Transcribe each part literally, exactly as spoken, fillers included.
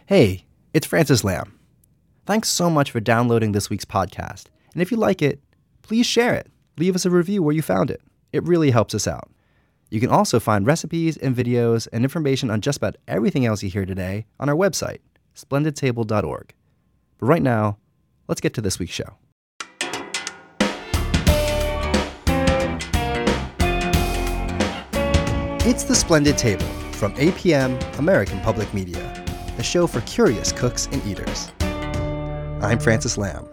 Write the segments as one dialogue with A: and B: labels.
A: Hey, it's Francis Lam. Thanks so much for downloading this week's podcast. And if you like it, please share it. Leave us a review where you found it. It really helps us out. You can also find recipes and videos and information on just about everything else you hear today on our website, splendid table dot org. But right now, let's get to this week's show. It's The Splendid Table from A P M, American Public Media, the show for curious cooks and eaters. I'm Francis Lam.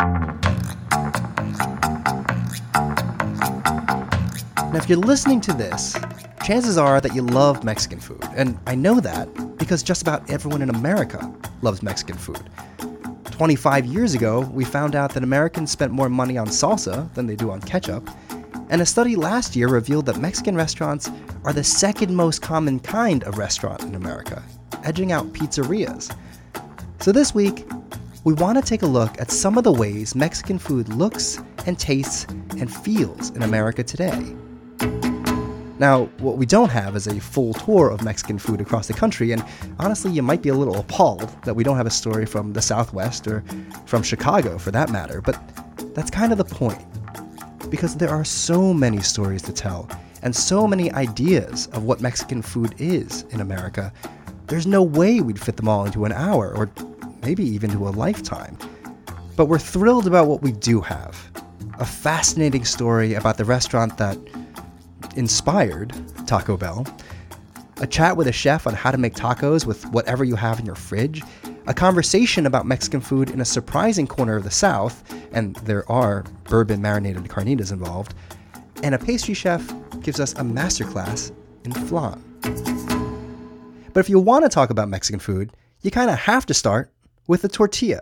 A: Now, if you're listening to this, chances are that you love Mexican food. And I know that because just about everyone in America loves Mexican food. twenty-five years ago, we found out that Americans spent more money on salsa than they do on ketchup. And a study last year revealed that Mexican restaurants are the second most common kind of restaurant in America, edging out pizzerias. So this week, we want to take a look at some of the ways Mexican food looks and tastes and feels in America today. Now, what we don't have is a full tour of Mexican food across the country, and honestly, you might be a little appalled that we don't have a story from the Southwest or from Chicago for that matter, but that's kind of the point. Because there are so many stories to tell and so many ideas of what Mexican food is in America, there's no way we'd fit them all into an hour or maybe even to a lifetime. But we're thrilled about what we do have. A fascinating story about the restaurant that inspired Taco Bell, a chat with a chef on how to make tacos with whatever you have in your fridge, a conversation about Mexican food in a surprising corner of the South, and there are bourbon marinated carnitas involved, and a pastry chef gives us a masterclass in flan. But if you want to talk about Mexican food, you kind of have to start with a tortilla.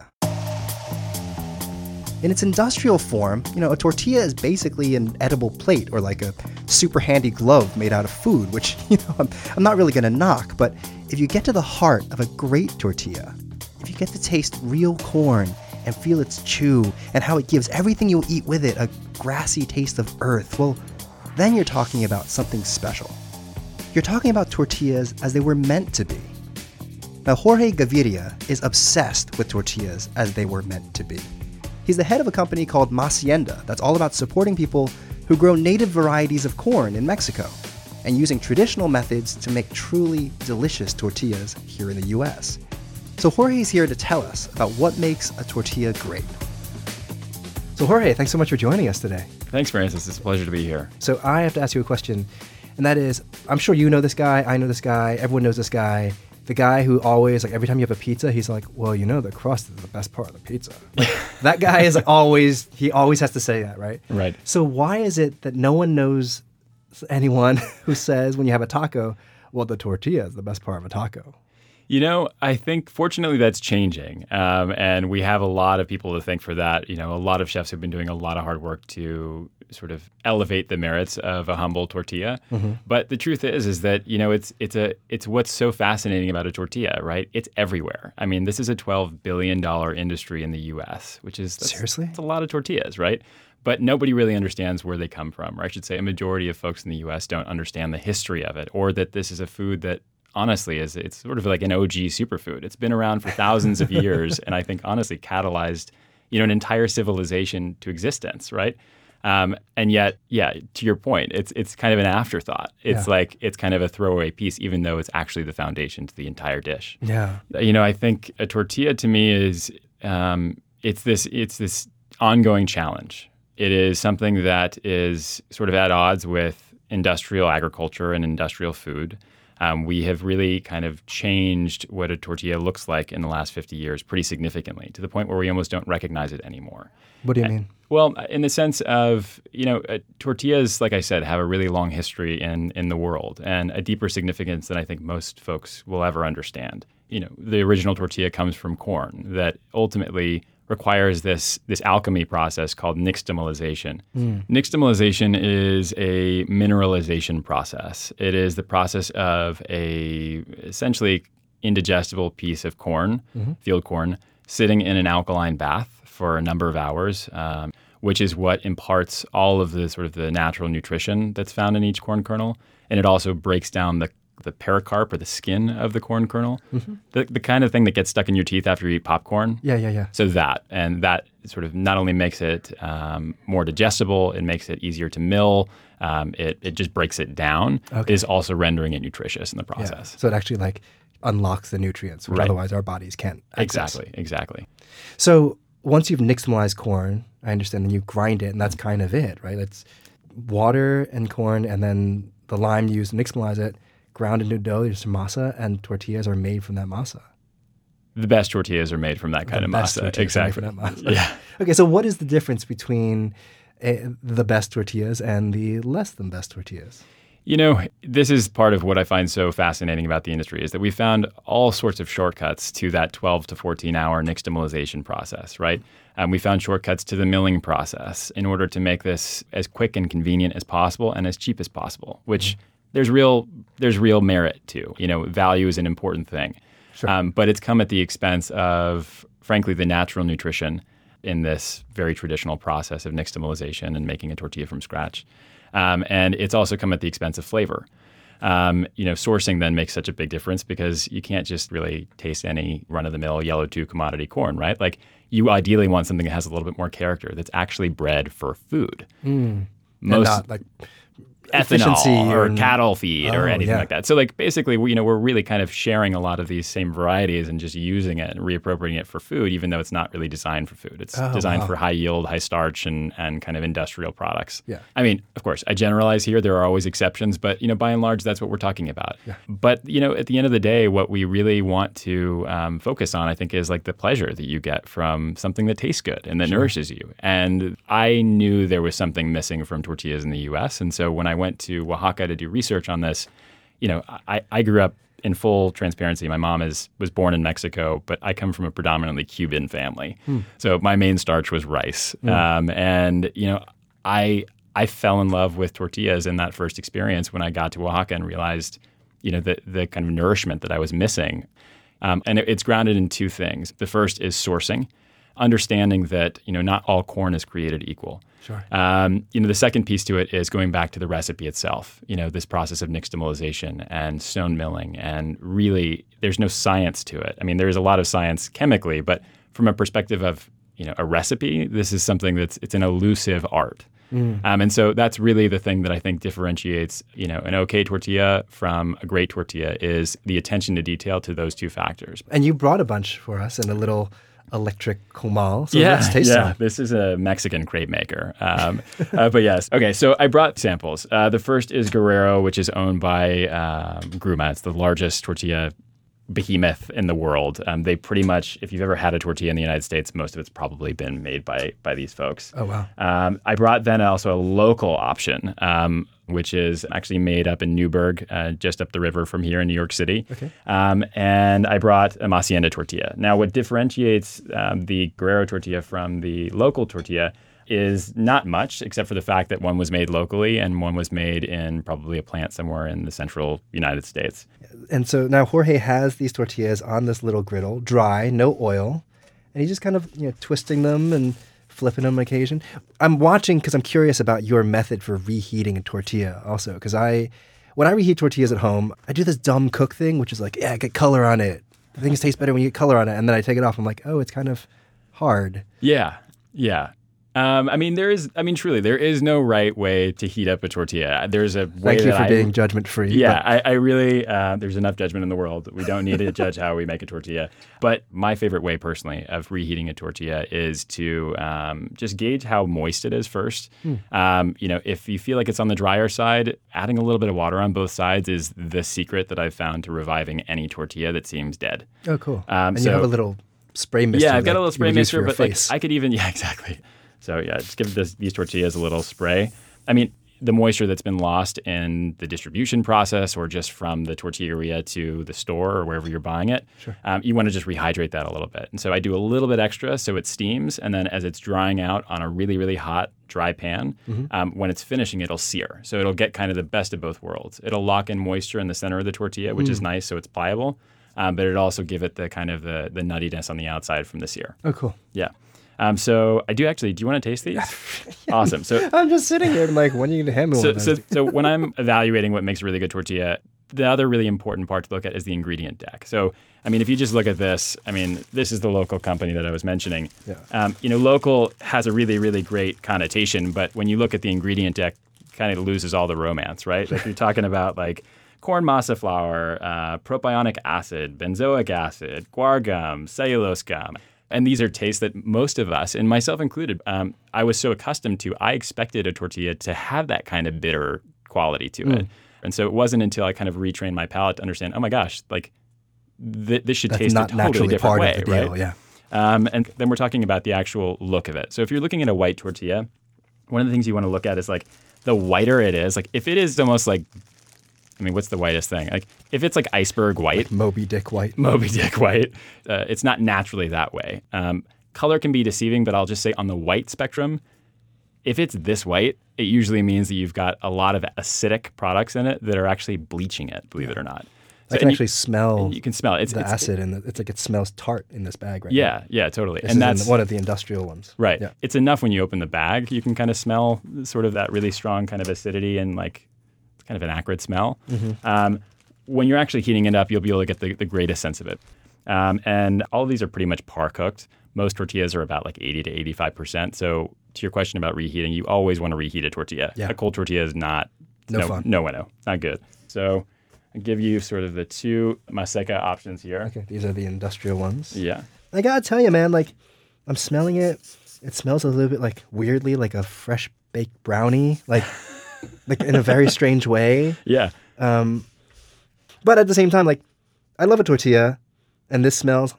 A: In its industrial form, you know, a tortilla is basically an edible plate or like a super handy glove made out of food, which, you know, I'm, I'm not really going to knock, but if you get to the heart of a great tortilla, if you get to taste real corn and feel its chew and how it gives everything you'll eat with it a grassy taste of earth, well, then you're talking about something special. You're talking about tortillas as they were meant to be. Now, Jorge Gaviria is obsessed with tortillas as they were meant to be. He's the head of a company called Macienda that's all about supporting people who grow native varieties of corn in Mexico and using traditional methods to make truly delicious tortillas here in the U S. So Jorge's here to tell us about what makes a tortilla great. So Jorge, thanks so much for joining us today.
B: Thanks, Francis. It's a pleasure to be here.
A: So I have to ask you a question, and that is, I'm sure you know this guy, I know this guy, everyone knows this guy. The guy who always, like every time you have a pizza, he's like, well, you know, the crust is the best part of the pizza. Like, that guy is like always, he always has to say that, right?
B: Right.
A: So why is it that no one knows anyone who says when you have a taco, well, the tortilla is the best part of a taco?
B: You know, I think fortunately that's changing. Um, and we have a lot of people to thank for that. You know, a lot of chefs have been doing a lot of hard work to sort of elevate the merits of a humble tortilla. Mm-hmm. But the truth is, is that, you know, it's it's a it's what's so fascinating about a tortilla, right? It's everywhere. I mean, this is a twelve billion dollars industry in the U S, which is that's,
A: seriously?
B: That's a lot of tortillas, right? But nobody really understands where they come from, or I should say a majority of folks in the U S don't understand the history of it, or that this is a food that honestly is it's sort of like an O G superfood. It's been around for thousands of years, and I think honestly catalyzed, you know, an entire civilization to existence, right? Um, and yet, yeah, to your point, it's it's kind of an afterthought. It's yeah. like it's kind of a throwaway piece, even though it's actually the foundation to the entire dish.
A: Yeah,
B: you know, I think a tortilla to me is um, it's this it's this ongoing challenge. It is something that is sort of at odds with industrial agriculture and industrial food. Um, we have really kind of changed what a tortilla looks like in the last fifty years pretty significantly, to the point where we almost don't recognize it anymore.
A: What do you
B: and,
A: mean?
B: Well, in the sense of, you know, uh, tortillas, like I said, have a really long history in, in the world and a deeper significance than I think most folks will ever understand. You know, the original tortilla comes from corn that ultimately requires this this alchemy process called nixtamalization. Mm. Nixtamalization is a mineralization process. It is the process of a essentially indigestible piece of corn, mm-hmm. field corn, sitting in an alkaline bath for a number of hours, um, which is what imparts all of the sort of the natural nutrition that's found in each corn kernel. And it also breaks down the the pericarp or the skin of the corn kernel, mm-hmm. the, the kind of thing that gets stuck in your teeth after you eat popcorn.
A: Yeah, yeah, yeah.
B: So that, and that sort of not only makes it um, more digestible, it makes it easier to mill, um, it, it just breaks it down, okay. is also rendering it nutritious in the process.
A: Yeah. So it actually like unlocks the nutrients, which right. otherwise our bodies can't access.
B: Exactly, exactly.
A: So once you've nixtamalized corn, I understand, then you grind it, and that's kind of it, right? It's water and corn, and then the lime used to nixtamalize it, ground into dough, there's some masa, and tortillas are made from that masa.
B: The best tortillas are made from that kind
A: the
B: of
A: best
B: masa. Exactly.
A: From that masa.
B: Yeah.
A: Okay, so what is the difference between uh, the best tortillas and the less than best tortillas?
B: You know, this is part of what I find so fascinating about the industry is that we found all sorts of shortcuts to that twelve to fourteen hour nixtamalization process, right? Um, we found shortcuts to the milling process in order to make this as quick and convenient as possible and as cheap as possible, which mm-hmm. there's real there's real merit to. You know, value is an important thing.
A: Sure.
B: Um, but it's come at the expense of, frankly, the natural nutrition in this very traditional process of nixtamalization and making a tortilla from scratch. Um, and it's also come at the expense of flavor. Um, you know, sourcing then makes such a big difference because you can't just really taste any run-of-the-mill yellow two commodity corn, right? Like you ideally want something that has a little bit more character, that's actually bred for food.
A: Mm. Most and not like
B: ethanol or and, cattle feed
A: oh,
B: or anything
A: yeah.
B: like that. So like basically, we, you know, we're really kind of sharing a lot of these same varieties and just using it and reappropriating it for food, even though it's not really designed for food. It's
A: oh,
B: designed
A: wow.
B: for high yield, high starch, and and kind of industrial products.
A: Yeah.
B: I mean, of course, I generalize here. There are always exceptions, but you know, by and large, that's what we're talking about.
A: Yeah.
B: But you know, at the end of the day, what we really want to um, focus on, I think, is like the pleasure that you get from something that tastes good and that
A: sure.
B: nourishes you. And I knew there was something missing from tortillas in the U S, and so when I went to Oaxaca to do research on this, you know, I, I grew up in full transparency. My mom is was born in Mexico, but I come from a predominantly Cuban family. Hmm. So my main starch was rice. Hmm. Um, and, you know, I I fell in love with tortillas in that first experience when I got to Oaxaca and realized, you know, the, the kind of nourishment that I was missing. Um, and it, it's grounded in two things. The first is sourcing, understanding that, you know, not all corn is created equal.
A: Sure.
B: Um, you know, the second piece to it is going back to the recipe itself, you know, this process of nixtamalization and stone milling. And really, there's no science to it. I mean, there is a lot of science chemically, but from a perspective of, you know, a recipe, this is something that's, it's an elusive art. Mm. Um, and so that's really the thing that I think differentiates, you know, an okay tortilla from a great tortilla is the attention to detail to those two factors.
A: And you brought a bunch for us in a little electric comal. So
B: yeah,
A: let's taste
B: yeah.
A: some.
B: This is a Mexican crepe maker. Um, uh, but yes. Okay, so I brought samples. Uh, the first is Guerrero, which is owned by um, Gruma. It's the largest tortilla behemoth in the world. Um, they pretty much, if you've ever had a tortilla in the United States, most of it's probably been made by by these folks.
A: Oh, wow.
B: Um, I brought then also a local option, um, which is actually made up in Newburgh, uh, just up the river from here in New York City.
A: Okay.
B: Um, and I brought a Hacienda tortilla. Now, what differentiates um, the Guerrero tortilla from the local tortilla is not much, except for the fact that one was made locally and one was made in probably a plant somewhere in the central United States.
A: And so now Jorge has these tortillas on this little griddle, dry, no oil, and he's just kind of, you know, twisting them and flipping them on occasion. I'm watching because I'm curious about your method for reheating a tortilla also, because I, when I reheat tortillas at home, I do this dumb cook thing, which is like, yeah, get color on it. Things taste better when you get color on it. And then I take it off. I'm like, oh, it's kind of hard.
B: Yeah, yeah. Um, I mean, there is, I mean, truly, there is no right way to heat up a tortilla. There's a way
A: Thank you
B: that
A: for
B: I,
A: being judgment-free.
B: Yeah, I, I really, uh, there's enough judgment in the world. We don't need to judge how we make a tortilla. But my favorite way, personally, of reheating a tortilla is to um, just gauge how moist it is first. Hmm. Um, you know, if you feel like it's on the drier side, adding a little bit of water on both sides is the secret that I've found to reviving any tortilla that seems dead.
A: Oh, cool.
B: Um,
A: and
B: so,
A: you have a little spray mister.
B: Yeah, I've got
A: like
B: a little spray mister, but like,
A: face.
B: I could even, yeah, exactly. So yeah, just give this, these tortillas a little spray. I mean, the moisture that's been lost in the distribution process or just from the tortilleria to the store or wherever you're buying it,
A: sure.
B: um, you want to just rehydrate that a little bit. And so I do a little bit extra so it steams. And then as it's drying out on a really, really hot, dry pan, mm-hmm. um, when it's finishing, it'll sear. So it'll get kind of the best of both worlds. It'll lock in moisture in the center of the tortilla, which mm. is nice, so it's pliable. Um, but it'll also give it the kind of the, the nuttiness on the outside from the sear.
A: Oh, cool.
B: Yeah. Um, so I do actually, do you want to taste these?
A: Yeah.
B: Awesome. So
A: I'm just sitting here and like, when are you going to hand me
B: so,
A: one of
B: so,
A: those?
B: so when I'm evaluating what makes a really good tortilla, the other really important part to look at is the ingredient deck. So, I mean, if you just look at this, I mean, this is the local company that I was mentioning.
A: Yeah.
B: Um, you know, local has a really, really great connotation, but when you look at the ingredient deck, it kind of loses all the romance, right? Like you're talking about like corn masa flour, uh, propionic acid, benzoic acid, guar gum, cellulose gum. And these are tastes that most of us, and myself included, um, I was so accustomed to. I expected a tortilla to have that kind of bitter quality to
A: Mm.
B: it. And so it wasn't until I kind of retrained my palate to understand, oh my gosh, like th- this should
A: That's
B: taste
A: not
B: a totally
A: naturally
B: different
A: part
B: way,
A: of the deal,
B: right?
A: yeah.
B: Um, and then we're talking about the actual look of it. So if you're looking at a white tortilla, one of the things you want to look at is like the whiter it is. Like if it is almost like, I mean, what's the whitest thing? Like if it's like iceberg white,
A: Like Moby Dick white.
B: Moby Dick white, uh, it's not naturally that way. Um, color can be deceiving, but I'll just say on the white spectrum, if it's this white, it usually means that you've got a lot of acidic products in it that are actually bleaching it, believe it or not. So,
A: I can
B: and
A: actually
B: you,
A: smell
B: you can smell it. It's,
A: the
B: it's,
A: acid, and it's like it smells tart in this bag right
B: Yeah,
A: now.
B: yeah, totally.
A: This
B: and
A: is in
B: that's
A: one of the industrial ones.
B: right.
A: Yeah.
B: It's enough when you open the bag, you can kind of smell sort of that really strong kind of acidity and like it's kind of an acrid smell.
A: Mm-hmm.
B: Um, when you're actually heating it up, you'll be able to get the, the greatest sense of it. Um, and all of these are pretty much par cooked. Most tortillas are about like eighty to eighty-five percent. So to your question about reheating, you always want to reheat a tortilla.
A: Yeah.
B: A cold tortilla is not
A: No
B: no
A: fun.
B: No bueno. Not good. So I'll give you sort of the two Maseca options here.
A: Okay, these are the industrial ones.
B: Yeah.
A: I gotta tell you, man, like, I'm smelling it. It smells a little bit like, weirdly, like a fresh baked brownie, like, like in a very strange way.
B: Yeah.
A: Um, but at the same time, like, I love a tortilla, and this smells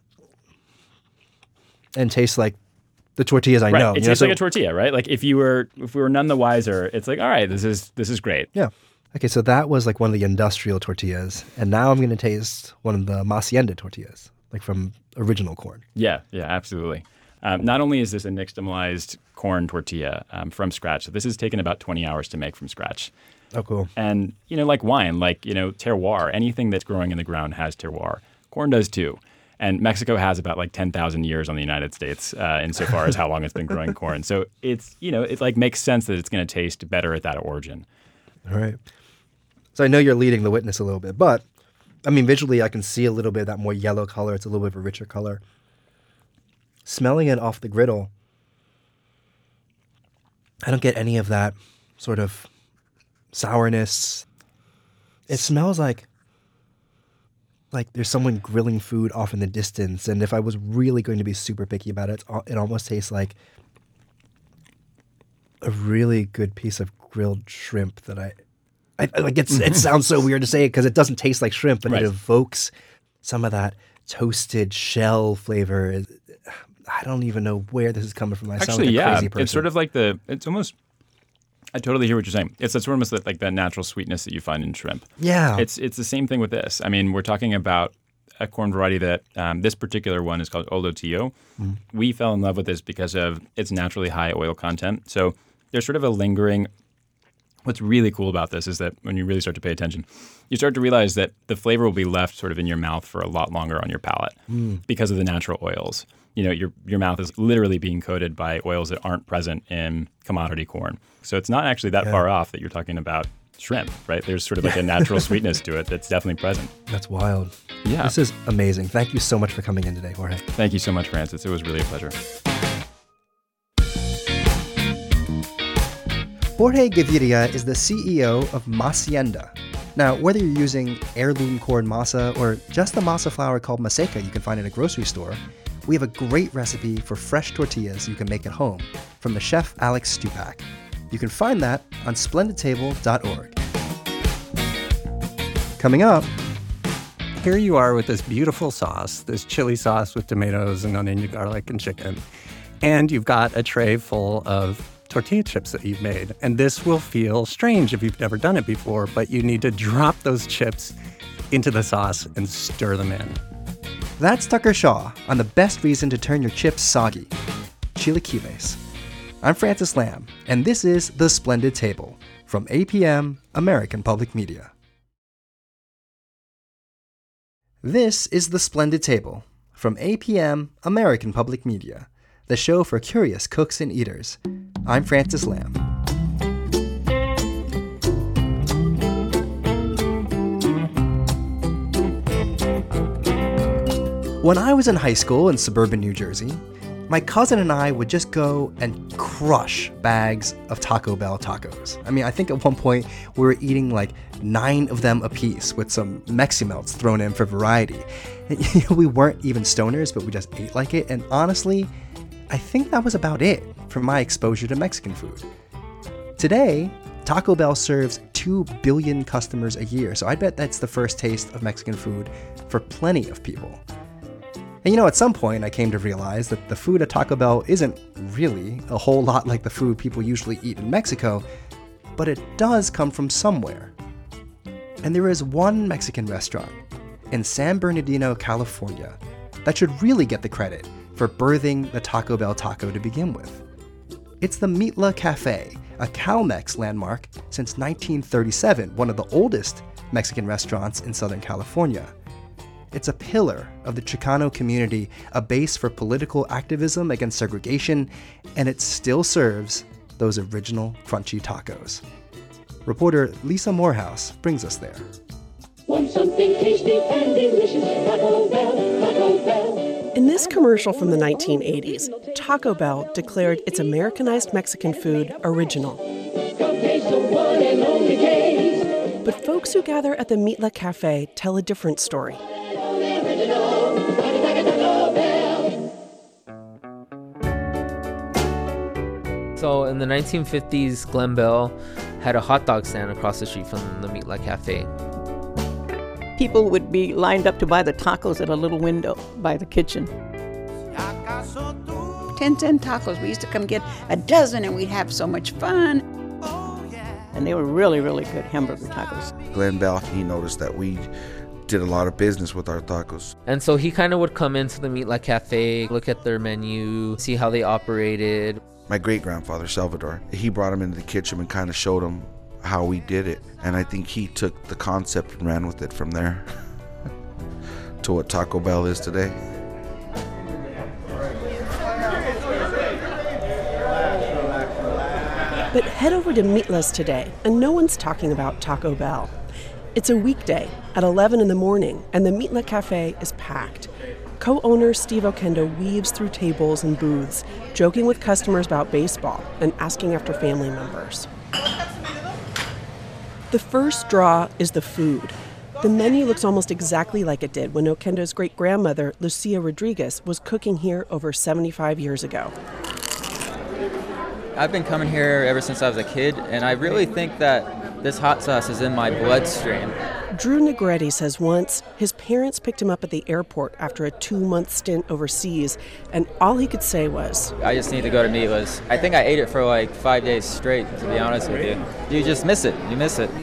A: and tastes like the tortillas I
B: Right.
A: know.
B: It
A: you know,
B: tastes
A: so-
B: like a tortilla, right? Like if you were if we were none the wiser, it's like, all right, this is this is great.
A: Yeah. Okay, so that was like one of the industrial tortillas, and now I'm going to taste one of the Hacienda tortillas, like from original corn.
B: Yeah, yeah, absolutely. Um, not only is this a nixtamalized corn tortilla um, from scratch, so this is taken about twenty hours to make from scratch.
A: Oh, cool.
B: And, you know, like wine, like, you know, terroir, anything that's growing in the ground has terroir. Corn does too. And Mexico has about like ten thousand years on the United States uh, insofar as how long it's been growing corn. So it's, you know, it like makes sense that it's going to taste better at that origin.
A: All right. So I know you're leading the witness a little bit, but I mean, visually, I can see a little bit of that more yellow color. It's a little bit of a richer color. Smelling it off the griddle, I don't get any of that sort of sourness. It smells like like there's someone grilling food off in the distance. And if I was really going to be super picky about it, it's, al- it almost tastes like a really good piece of grilled shrimp that I, I I- like. It's it sounds so weird to say it because it doesn't taste like shrimp, but
B: Right.
A: it evokes some of that toasted shell flavor. I don't even know where this is coming from. I sound
B: Actually,
A: like a
B: yeah,
A: crazy person.
B: it's sort of like the, it's almost, I totally hear what you're saying. It's that's almost like that natural sweetness that you find in shrimp.
A: yeah.
B: It's it's the same thing with this. I mean, we're talking about a corn variety that um, this particular one is called Olotillo.
A: Mm.
B: We fell in love with this because of its naturally high oil content. So there's sort of a lingering. What's really cool about this is that when you really start to pay attention, you start to realize that the flavor will be left sort of in your mouth for a lot longer on your palate
A: Mm.
B: because of the natural oils. You know, your your mouth is literally being coated by oils that aren't present in commodity corn. So it's not actually that
A: Yeah.
B: far off that you're talking about shrimp, right? There's sort of like a natural sweetness to it that's definitely present.
A: That's wild.
B: Yeah.
A: This is amazing. Thank you so much for coming in today, Jorge.
B: Thank you so much, Francis. It was really a pleasure.
A: Jorge Gaviria is the C E O of Hacienda. Now, whether you're using heirloom corn masa or just the masa flour called maseca you can find in a grocery store, we have a great recipe for fresh tortillas you can make at home from the chef Alex Stupak. You can find that on splendid table dot org. Coming up,
C: Here you are with this beautiful sauce, this chili sauce with tomatoes and onion, garlic, and chicken. And you've got a tray full of tortilla chips that you've made. And this will feel strange if you've never done it before, but you need to drop those chips into the sauce and stir them in.
A: that's Tucker Shaw on the best reason to turn your chips soggy, chilaquiles. I'm Francis Lamb, and this is The Splendid Table from A P M, American Public Media. This is The Splendid Table from A P M, American Public Media, the show for curious cooks and eaters. I'm Francis Lamb. When I was in high school in suburban New Jersey, my cousin and I would just go and crush bags of Taco Bell tacos. I mean, I think at one point we were eating like nine of them apiece with some Mexi-Melts thrown in for variety. And, you know, we weren't even stoners, but we just ate like it. And honestly, I think that was about it for my exposure to Mexican food. Today, Taco Bell serves two billion customers a year, so I bet that's the first taste of Mexican food for plenty of people. And you know, at some point I came to realize that the food at Taco Bell isn't really a whole lot like the food people usually eat in Mexico, but it does come from somewhere. And there is one Mexican restaurant in San Bernardino, California, that should really get the credit for birthing the Taco Bell taco to begin with. It's the Mitla Cafe, a CalMex landmark since nineteen thirty-seven, one of the oldest Mexican restaurants in Southern California. It's a pillar of the Chicano community, a base for political activism against segregation, and it still serves those original crunchy tacos. Reporter Lisa Morehouse brings us there.
D: Want something tasty and delicious, Taco Bell, Taco Bell.
E: In this commercial from the nineteen eighties, Taco Bell declared its Americanized Mexican food original.
D: Come taste the one and only taste.
E: But folks who gather at the Mitla Cafe tell a different story.
F: So in the nineteen fifties, Glen Bell had a hot dog stand across the street from the Mitla Cafe.
G: People would be lined up to buy the tacos at a little window by the kitchen.
H: ten cent tacos. We used to come get a dozen and we'd have so much fun.
G: And they were really, really good hamburger tacos.
I: Glen Bell, he noticed that we did a lot of business with our tacos.
F: And so he kind of would come into the Mitla Cafe, look at their menu, see how they operated.
I: My great-grandfather, Salvador, he brought him into the kitchen and kind of showed him how we did it. And I think he took the concept and ran with it from there to what Taco Bell is today.
E: But head over to Mitla's today, and no one's talking about Taco Bell. It's a weekday at eleven in the morning, and the Mitla Cafe is packed. Co-owner Steve Oquendo weaves through tables and booths, joking with customers about baseball and asking after family members. The first draw is the food. The menu looks almost exactly like it did when Oquendo's great-grandmother, Lucia Rodriguez, was cooking here over seventy-five years ago.
J: I've been coming here ever since I was a kid, and I really think that this hot sauce is in my bloodstream.
E: Drew Negretti says once his parents picked him up at the airport after a two-month stint overseas, and all he could say was,
J: I just need to go to Mitla's. I think I ate it for like five days straight, to be honest with you. You just miss it. You miss it.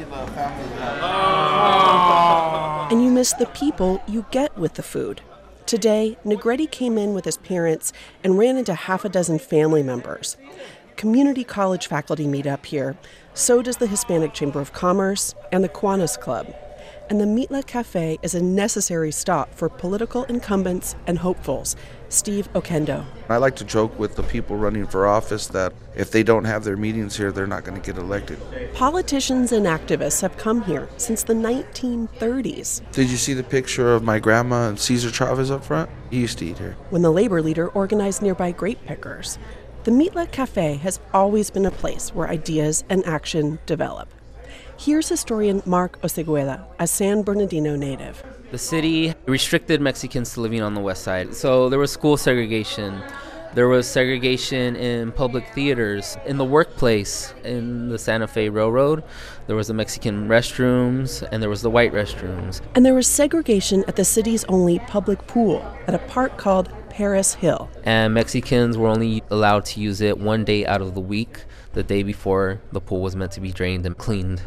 E: And you miss the people you get with the food. Today, Negretti came in with his parents and ran into half a dozen family members. Community college faculty meet up here. So does the Hispanic Chamber of Commerce and the Kiwanis Club. And the Mitla Cafe is a necessary stop for political incumbents and hopefuls. Steve Oquendo.
I: I like to joke with the people running for office that if they don't have their meetings here, they're not going to get elected.
E: Politicians and activists have come here since the nineteen thirties.
I: Did you see the picture of my grandma and Cesar Chavez up front? He used to eat here.
E: When the labor leader organized nearby grape pickers. The Mitla Cafe has always been a place where ideas and action develop. Here's historian Mark Osegueda, a San Bernardino native.
F: The city restricted Mexicans to living on the west side. So there was school segregation. There was segregation in public theaters. In the workplace, in the Santa Fe Railroad, there was the Mexican restrooms and there was the white restrooms.
E: And there was segregation at the city's only public pool at a park called Paris Hill.
F: And Mexicans were only allowed to use it one day out of the week, the day before the pool was meant to be drained and cleaned.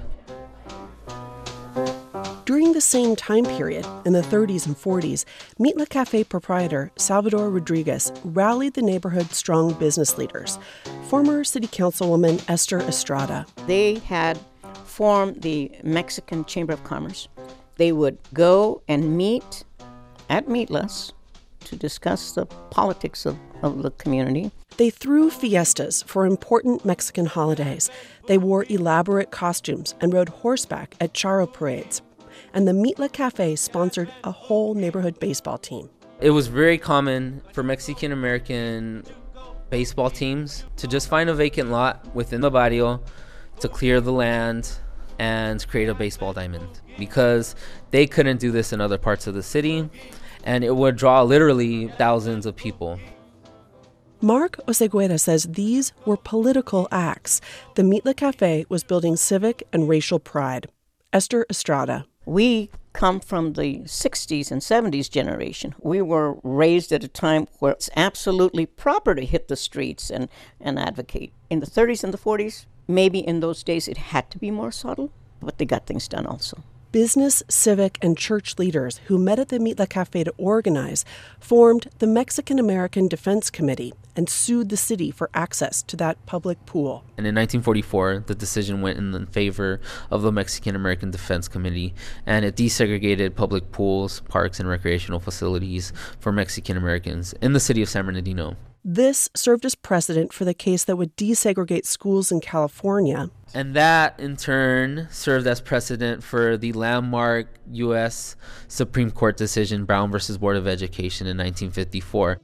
E: During the same time period, in the thirties and forties, Mitla Cafe proprietor Salvador Rodriguez rallied the neighborhood's strong business leaders. Former city councilwoman Esther Estrada.
G: They had formed the Mexican Chamber of Commerce. They would go and meet at Mitla's to discuss the politics of, of the community.
E: They threw fiestas for important Mexican holidays. They wore elaborate costumes and rode horseback at charro parades. And the Mitla Cafe sponsored a whole neighborhood baseball team.
F: It was very common for Mexican-American baseball teams to just find a vacant lot within the barrio, to clear the land and create a baseball diamond, because they couldn't do this in other parts of the city, and it would draw literally thousands of people.
E: Mark Oseguera says these were political acts. The Mitla Cafe was building civic and racial pride. Esther Estrada.
G: We come from the sixties and seventies generation. We were raised at a time where it's absolutely proper to hit the streets and, and advocate. In the thirties and the forties, maybe in those days it had to be more subtle, but they got things done also.
E: Business, civic, and church leaders who met at the Mitla Cafe to organize formed the Mexican-American Defense Committee and sued the city for access to that public pool.
F: And in nineteen forty-four, the decision went in favor of the Mexican-American Defense Committee, and it desegregated public pools, parks, and recreational facilities for Mexican-Americans in the city of San Bernardino.
E: This served as precedent for the case that would desegregate schools in California.
F: And that, in turn, served as precedent for the landmark U S Supreme Court decision, Brown versus Board of Education, in nineteen fifty-four.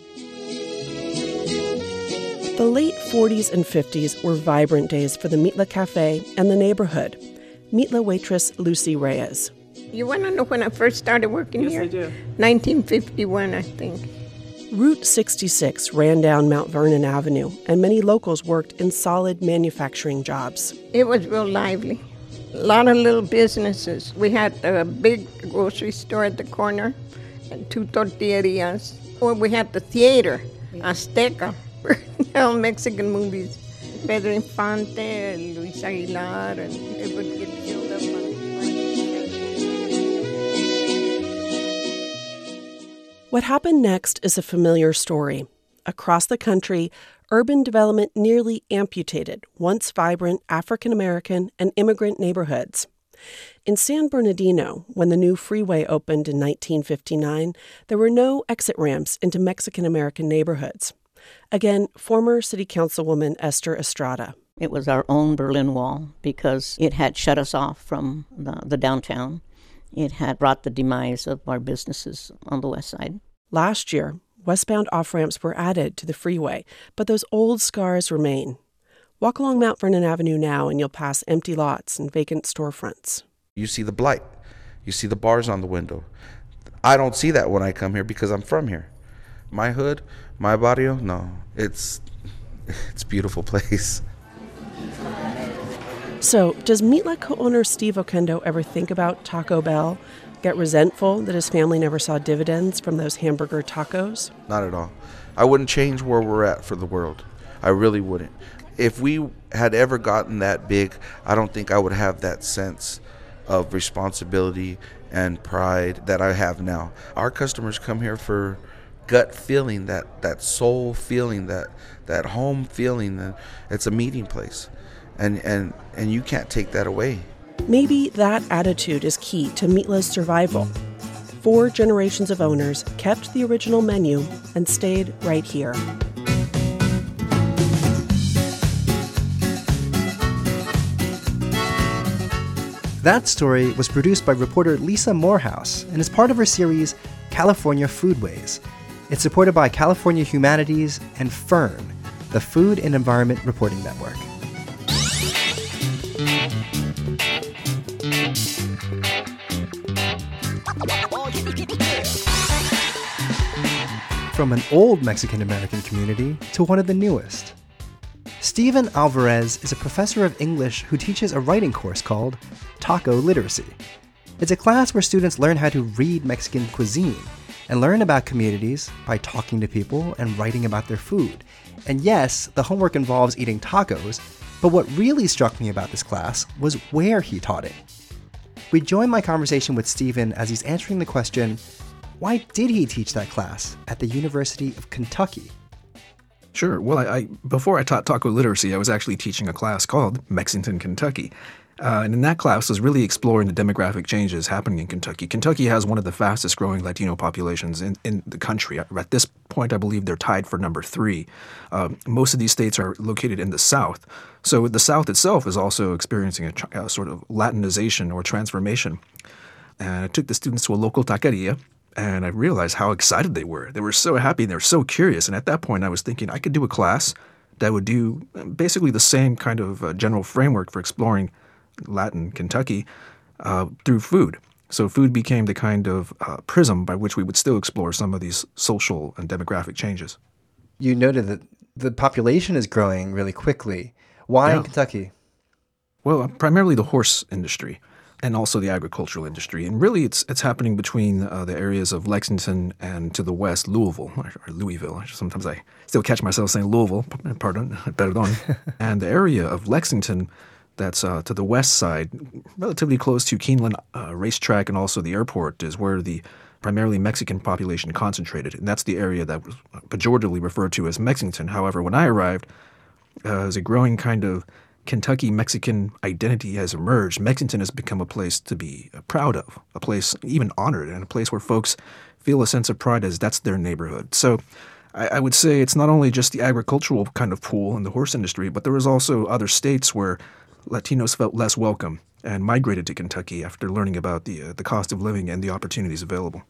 E: The late forties and fifties were vibrant days for the Mitla Cafe and the neighborhood. Mitla waitress Lucy Reyes.
K: You want to know when I first started working
E: Yes,
K: here?
E: I do.
K: nineteen fifty-one, I think.
E: Route sixty-six ran down Mount Vernon Avenue, and many locals worked in solid manufacturing jobs.
K: It was real lively. A lot of little businesses. We had a big grocery store at the corner and two tortillerias. Or we had the theater, Azteca, where all Mexican movies. Pedro Infante, Luis Aguilar, and it would get filled up on.
E: What happened next is a familiar story. Across the country, urban development nearly amputated once vibrant African-American and immigrant neighborhoods. In San Bernardino, when the new freeway opened in nineteen fifty-nine, there were no exit ramps into Mexican-American neighborhoods. Again, former City Councilwoman Esther Estrada.
G: It was our own Berlin Wall because it had shut us off from the, the downtown. It had brought the demise of our businesses on the west side.
E: Last year, westbound off-ramps were added to the freeway, but those old scars remain. Walk along Mount Vernon Avenue now and you'll pass empty lots and vacant storefronts.
I: You see the blight. You see the bars on the window. I don't see that when I come here because I'm from here. My hood, my barrio, no. It's, it's a beautiful place.
E: So, does Mitla co-owner Steve Oquendo ever think about Taco Bell? Get resentful that his family never saw dividends from those hamburger tacos?
I: Not at all. I wouldn't change where we're at for the world. I really wouldn't. If we had ever gotten that big, I don't think I would have that sense of responsibility and pride that I have now. Our customers come here for gut feeling, that, that soul feeling, that, that home feeling. That it's a meeting place. And, and and you can't take that away.
E: Maybe that attitude is key to Mitla's survival. Four generations of owners kept the original menu and stayed right here.
A: That story was produced by reporter Lisa Morehouse and is part of her series California Foodways. It's supported by California Humanities and FERN, the Food and Environment Reporting Network. From an old Mexican-American community to one of the newest. Steven Alvarez is a professor of English who teaches a writing course called Taco Literacy. It's a class where students learn how to read Mexican cuisine and learn about communities by talking to people and writing about their food. And yes, the homework involves eating tacos, but what really struck me about this class was where he taught it. We join my conversation with Steven as he's answering the question, why did he teach that class at the University of Kentucky?
L: Sure. Well, I, I before I taught taco literacy, I was actually teaching a class called Mexington, Kentucky. Uh, and in that class, I was really exploring the demographic changes happening in Kentucky. Kentucky has one of the fastest growing Latino populations in, in the country. At this point, I believe they're tied for number three. Uh, most of these states are located in the South. So the South itself is also experiencing a, a sort of Latinization or transformation. And I took the students to a local taqueria And I realized how excited they were. They were so happy and they were so curious. And at that point, I was thinking I could do a class that would do basically the same kind of uh, general framework for exploring Latin Kentucky uh, through food. So food became the kind of uh, prism by which we would still explore some of these social and demographic changes.
A: You noted that the population is growing really quickly. Why
L: Yeah.
A: in Kentucky?
L: Well, uh, primarily the horse industry and also the agricultural industry. And really it's it's happening between uh, the areas of Lexington and to the west, Louisville, or, or Louisville. Sometimes I still catch myself saying Louisville, pardon, pardon. And the area of Lexington that's uh, to the west side, relatively close to Keeneland uh, Racetrack and also the airport, is where the primarily Mexican population concentrated. And that's the area that was pejoratively referred to as Mexington. However, when I arrived, uh, as a growing kind of Kentucky Mexican identity has emerged, Mexington has become a place to be proud of, a place even honored, and a place where folks feel a sense of pride as that's their neighborhood. So I, I would say it's not only just the agricultural kind of pool in the horse industry, but there was also other states where Latinos felt less welcome and migrated to Kentucky after learning about the uh, the cost of living and the opportunities available.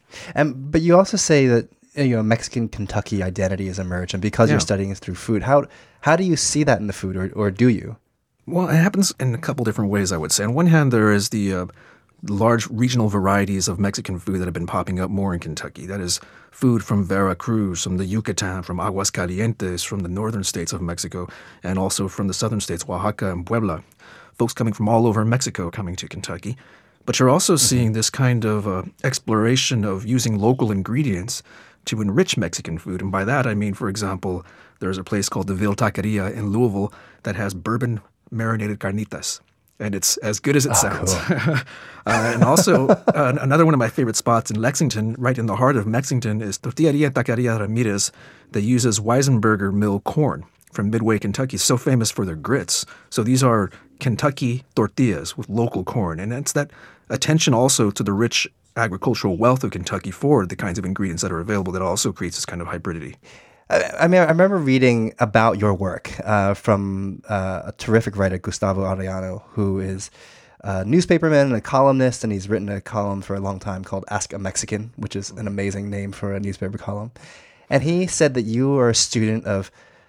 A: And but you also say that you know Mexican Kentucky identity has emerged, and because
L: Yeah.
A: you're studying it through food, how how do you see that in the food, or or do you?
L: Well, it happens in a couple different ways, I would say. On one hand, there is the uh, large regional varieties of Mexican food that have been popping up more in Kentucky. That is food from Veracruz, from the Yucatan, from Aguascalientes, from the northern states of Mexico, and also from the southern states, Oaxaca and Puebla. Folks coming from all over Mexico coming to Kentucky. But you're also seeing this kind of uh, exploration of using local ingredients to enrich Mexican food. And by that, I mean, for example, there's a place called the Ville Taqueria in Louisville that has bourbon marinated carnitas. And it's as good as it
A: Oh,
L: sounds.
A: cool.
L: uh, and also, uh, another one of my favorite spots in Lexington, right in the heart of Mexington, is Tortilleria Taqueria Ramirez that uses Weisenberger mill corn from Midway, Kentucky, so famous for their grits. So these are Kentucky tortillas with local corn. And it's that attention also to the rich agricultural wealth of Kentucky for the kinds of ingredients that are available that also creates this kind of hybridity.
A: I, I mean, I remember reading about your work uh, from uh, a terrific writer, Gustavo Arellano, who is a newspaperman and a columnist, and he's written a column for a long time called Ask a Mexican, which is an amazing name for a newspaper column. And he said that you are a student of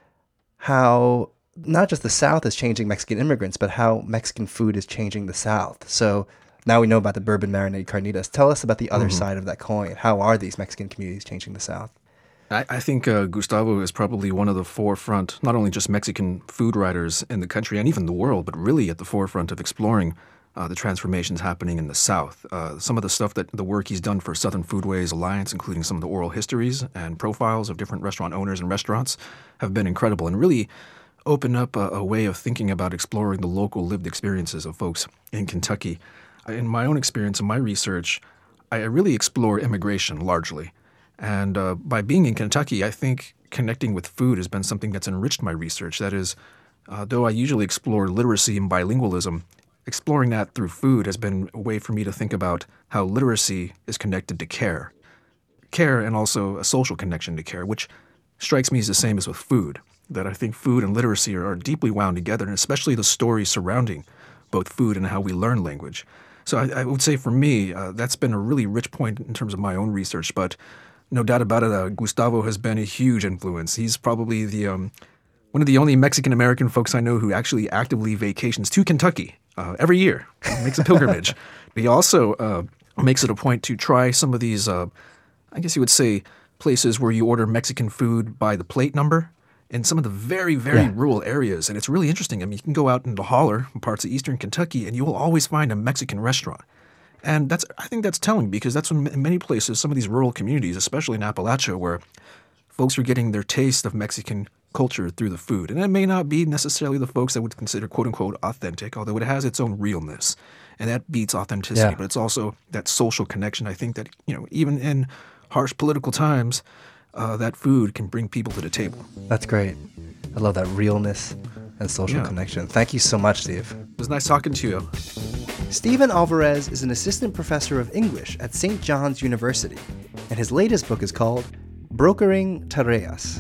A: how not just the South is changing Mexican immigrants, but how Mexican food is changing the South. So now we know about the bourbon marinated carnitas. Tell us about the other
L: Mm-hmm.
A: side of that coin. How are these Mexican communities changing the South?
L: I, I think uh, Gustavo is probably one of the forefront, not only just Mexican food writers in the country and even the world, but really at the forefront of exploring uh, the transformations happening in the South. Uh, some of the stuff that the work he's done for Southern Foodways Alliance, including some of the oral histories and profiles of different restaurant owners and restaurants, have been incredible and really open up a, a way of thinking about exploring the local lived experiences of folks in Kentucky. In my own experience and my research, I really explore immigration largely. And uh, by being in Kentucky, I think connecting with food has been something that's enriched my research. That is, uh, though I usually explore literacy and bilingualism, exploring that through food has been a way for me to think about how literacy is connected to care. Care and also a social connection to care, which strikes me as the same as with food. That I think food and literacy are, are deeply wound together, and especially the stories surrounding both food and how we learn language. So I, I would say for me, uh, that's been a really rich point in terms of my own research, but no doubt about it, uh, Gustavo has been a huge influence. He's probably the um, one of the only Mexican-American folks I know who actually actively vacations to Kentucky uh, every year, makes a pilgrimage. He also uh, makes it a point to try some of these, uh, I guess you would say, places where you order Mexican food by the plate number in some of the very, very
A: Yeah.
L: rural areas. And it's really interesting. I mean, you can go out into Holler, in parts of eastern Kentucky, and you will always find a Mexican restaurant. And that's I think that's telling because that's when in many places, some of these rural communities, especially in Appalachia, where folks are getting their taste of Mexican culture through the food. And it may not be necessarily the folks that would consider quote-unquote authentic, although it has its own realness. And that beats authenticity.
A: Yeah.
L: But it's also that social connection. I think that, you know, even in harsh political times, uh, that food can bring people to the table.
A: That's great. I love that realness and social
L: Yeah.
A: connection. Thank you so much, Steve.
L: It was nice talking to you.
A: Stephen Alvarez is an assistant professor of English at Saint John's University, and his latest book is called Brokering Tareas.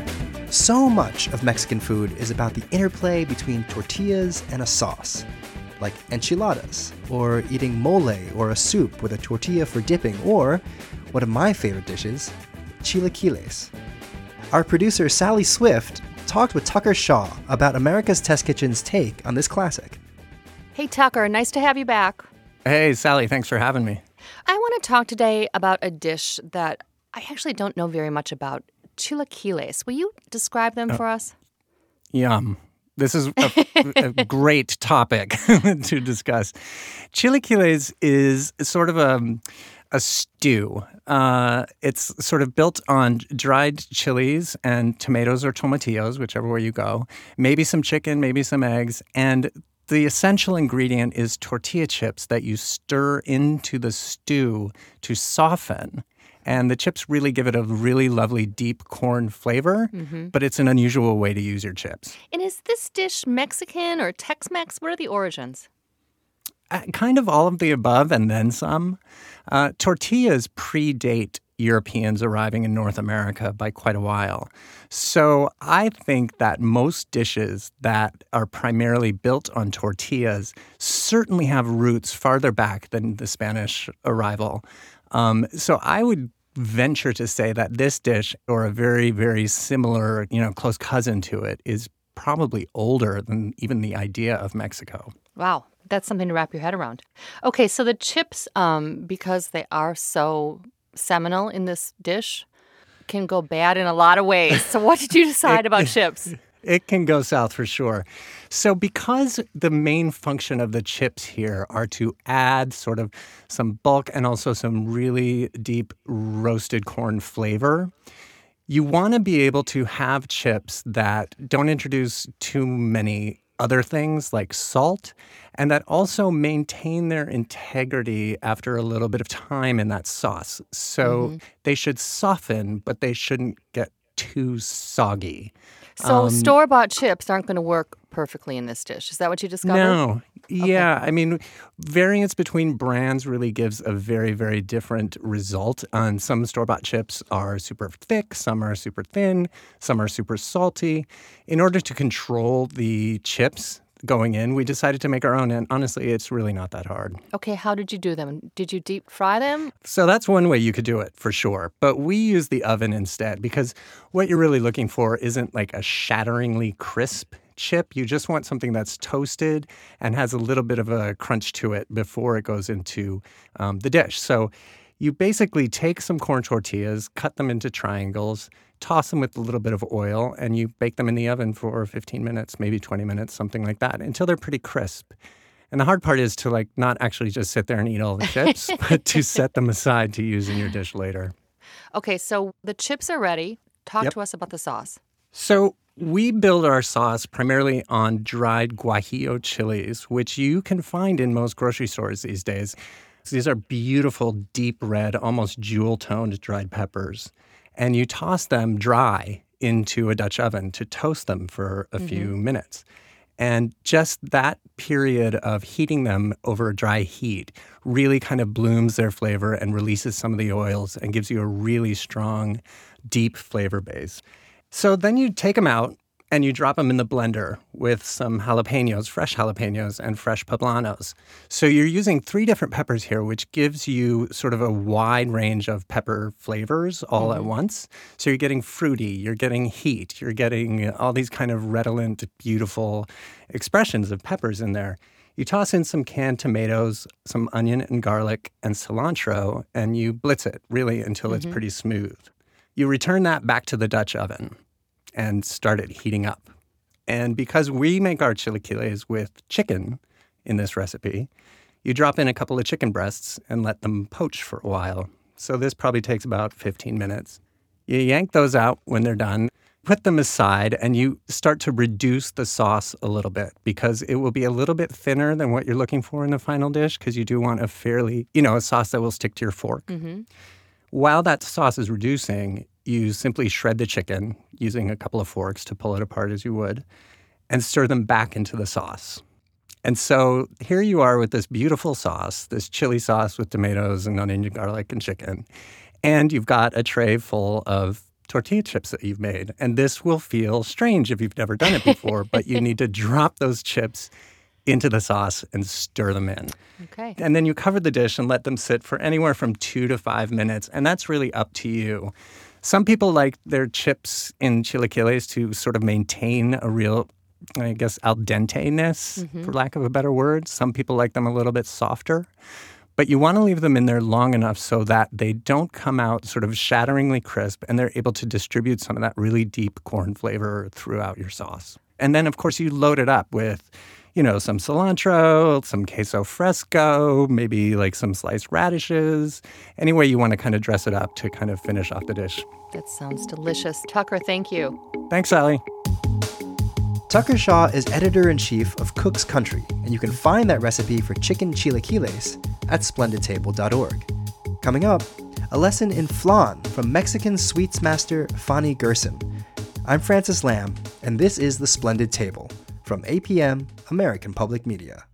A: So much of Mexican food is about the interplay between tortillas and a sauce. like enchiladas, or eating mole or a soup with a tortilla for dipping, or one of my favorite dishes, chilaquiles. Our producer Sally Swift talked with Tucker Shaw about America's Test Kitchen's take on this classic.
M: Hey, Tucker, nice to have you back.
C: Hey, Sally, thanks for having me.
M: I want to talk today about a dish that I actually don't know very much about, chilaquiles. Will you describe them
C: Oh.
M: for us?
C: Yum. This is a, a great topic to discuss. Chilaquiles is sort of a, a stew. Uh, it's sort of built on dried chilies and tomatoes or tomatillos, whichever way you go, maybe some chicken, maybe some eggs, and the essential ingredient is tortilla chips that you stir into the stew to soften. And the chips really give it a really lovely deep corn flavor,
M: Mhm.
C: but it's an unusual way to use your chips.
M: And is this dish Mexican or Tex-Mex? What are the origins?
C: Uh, kind of all of the above and then some. Uh, tortillas predate Europeans arriving in North America by quite a while. So I think that most dishes that are primarily built on tortillas certainly have roots farther back than the Spanish arrival. Um, so I would venture to say that this dish, or a very, very similar, you know, close cousin to it, is probably older than even the idea of Mexico.
M: Wow, that's something to wrap your head around. Okay, so the chips, um, because they are so seminal in this dish, can go bad in a lot of ways. So what did you decide about chips?
C: It can go south for sure. So because the main function of the chips here are to add sort of some bulk and also some really deep roasted corn flavor, you want to be able to have chips that don't introduce too many other things like salt, and that also maintain their integrity after a little bit of time in that sauce. So
M: Mhm.
C: they should soften, but they shouldn't get too soggy.
M: So
C: Um,
M: store-bought chips aren't going to work perfectly in this dish. Is that what you discovered?
C: No. Yeah. I mean, variance between brands really gives a very, very different result. And some store-bought chips are super thick, some are super thin, some are super salty. In order to control the chips going in, we decided to make our own. And honestly, it's really not that hard.
M: Okay, how did you do them? Did you deep fry them?
C: So that's one way you could do it for sure. But we use the oven instead because what you're really looking for isn't like a shatteringly crisp chip. You just want something that's toasted and has a little bit of a crunch to it before it goes into um, the dish. So you basically take some corn tortillas, cut them into triangles, toss them with a little bit of oil, and you bake them in the oven for fifteen minutes, maybe twenty minutes, something like that, until they're pretty crisp. And the hard part is to like not actually just sit there and eat all the chips, but to set them aside to use in your dish later.
M: Okay, so the chips are ready. Talk
C: Yep.
M: to us about the sauce.
C: So we build our sauce primarily on dried guajillo chilies, which you can find in most grocery stores these days. These are beautiful, deep red, almost jewel-toned dried peppers. And you toss them dry into a Dutch oven to toast them for a few
M: Mhm.
C: minutes. And just that period of heating them over a dry heat really kind of blooms their flavor and releases some of the oils and gives you a really strong, deep flavor base. So then you take them out and you drop them in the blender with some jalapenos, fresh jalapenos, and fresh poblanos. So you're using three different peppers here, which gives you sort of a wide range of pepper flavors all at
M: Mhm.
C: once. So you're getting fruity, you're getting heat, you're getting all these kind of redolent, beautiful expressions of peppers in there. You toss in some canned tomatoes, some onion and garlic, and cilantro, and you blitz it really until it's
M: Mhm.
C: pretty smooth. You return that back to the Dutch oven and start it heating up. And because we make our chilaquiles with chicken in this recipe, you drop in a couple of chicken breasts and let them poach for a while. So this probably takes about fifteen minutes. You yank those out when they're done, put them aside, and you start to reduce the sauce a little bit because it will be a little bit thinner than what you're looking for in the final dish because you do want a fairly, you know, a sauce that will stick to your fork.
M: Mm-hmm.
C: While that sauce is reducing, you simply shred the chicken using a couple of forks to pull it apart as you would, and stir them back into the sauce. And so here you are with this beautiful sauce, this chili sauce with tomatoes and onion, garlic, and chicken. And you've got a tray full of tortilla chips that you've made. And this will feel strange if you've never done it before, but you need to drop those chips into the sauce and stir them in.
M: Okay.
C: And then you cover the dish and let them sit for anywhere from two to five minutes, and that's really up to you. Some people like their chips in chilaquiles to sort of maintain a real, I guess, al dente-ness,
M: Mm-hmm.
C: for lack of a better word. Some people like them a little bit softer. But you want to leave them in there long enough so that they don't come out sort of shatteringly crisp, and they're able to distribute some of that really deep corn flavor throughout your sauce. And then, of course, you load it up with, you know, some cilantro, some queso fresco, maybe like some sliced radishes, any way you want to kind of dress it up to kind of finish off the dish.
M: That sounds delicious. Tucker, thank you.
C: Thanks, Sally.
A: Tucker Shaw is editor-in-chief of Cook's Country, and you can find that recipe for chicken chilaquiles at splendid table dot org. Coming up, a lesson in flan from Mexican sweets master Fanny Gerson. I'm Francis Lamb, and this is The Splendid Table from A P M, American Public Media.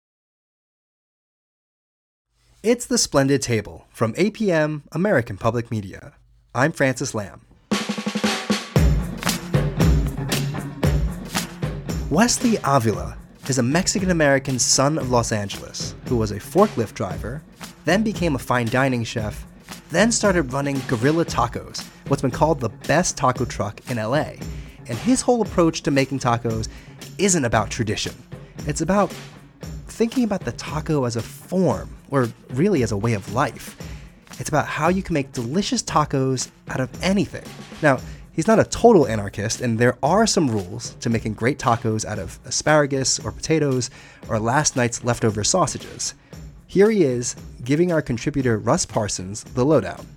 A: It's The Splendid Table from A P M, American Public Media. I'm Francis Lamb. Wesley Avila is a Mexican-American son of Los Angeles who was a forklift driver, then became a fine dining chef, then started running Guerrilla Tacos, what's been called the best taco truck in L A. And his whole approach to making tacos isn't about tradition. It's about thinking about the taco as a form, or really as a way of life. It's about how you can make delicious tacos out of anything. Now, he's not a total anarchist, and there are some rules to making great tacos out of asparagus or potatoes or last night's leftover sausages. Here he is, giving our contributor Russ Parsons the lowdown.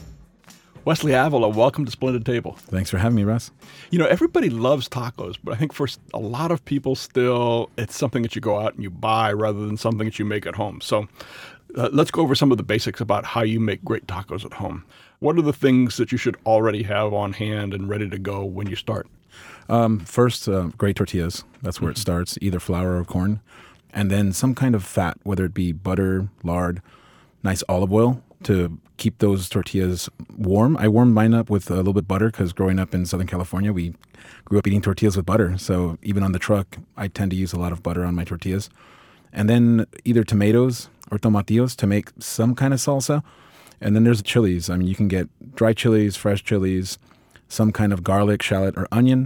N: Wesley Avila, welcome to Splendid Table.
O: Thanks for having me, Russ.
N: You know, everybody loves tacos, but I think for a lot of people still, it's something that you go out and you buy rather than something that you make at home. So uh, let's go over some of the basics about how you make great tacos at home. What are the things that you should already have on hand and ready to go when you start?
O: Um, first, uh, great tortillas. That's where mm-hmm. it starts, either flour or corn. And then some kind of fat, whether it be butter, lard, nice olive oil to keep those tortillas warm. I warmed mine up with a little bit of butter because growing up in Southern California, we grew up eating tortillas with butter. So even on the truck, I tend to use a lot of butter on my tortillas. And then either tomatoes or tomatillos to make some kind of salsa. And then there's the chilies. I mean, you can get dry chilies, fresh chilies, some kind of garlic, shallot, or onion,